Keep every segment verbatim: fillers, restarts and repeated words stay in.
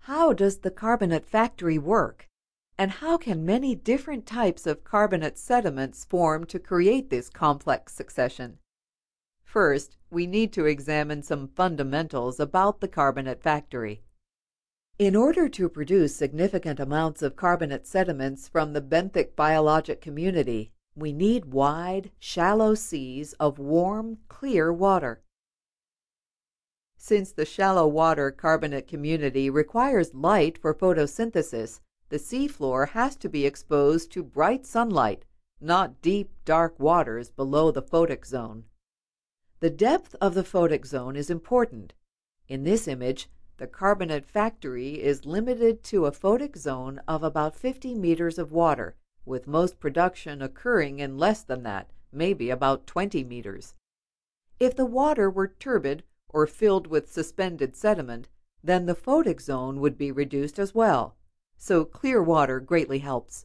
How does the carbonate factory work? And how can many different types of carbonate sediments form to create this complex succession? First, we need to examine some fundamentals about the carbonate factory. In order to produce significant amounts of carbonate sediments from the benthic biologic community, we need wide, shallow seas of warm, clear water. Since the shallow water carbonate community requires light for photosynthesis, the seafloor has to be exposed to bright sunlight, not deep, dark waters below the photic zone. The depth of the photic zone is important. In this image, the carbonate factory is limited to a photic zone of about fifty meters of water, with most production occurring in less than that, maybe about twenty meters. If the water were turbid or filled with suspended sediment, then the photic zone would be reduced as well, so clear water greatly helps.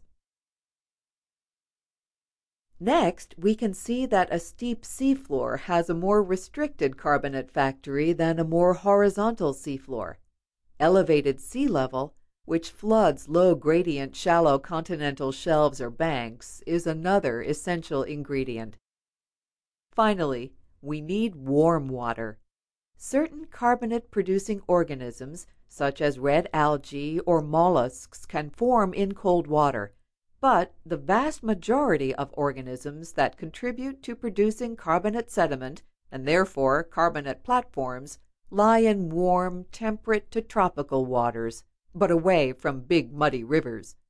Next, we can see that a steep seafloor has a more restricted carbonate factory than a more horizontal seafloor. Elevated sea level, which floods low-gradient shallow continental shelves or banks, is another essential ingredient. Finally, we need warm water. Certain carbonate-producing organisms, such as red algae or mollusks, can form in cold water, but the vast majority of organisms that contribute to producing carbonate sediment, and therefore carbonate platforms, lie in warm, temperate to tropical waters, but away from big muddy rivers.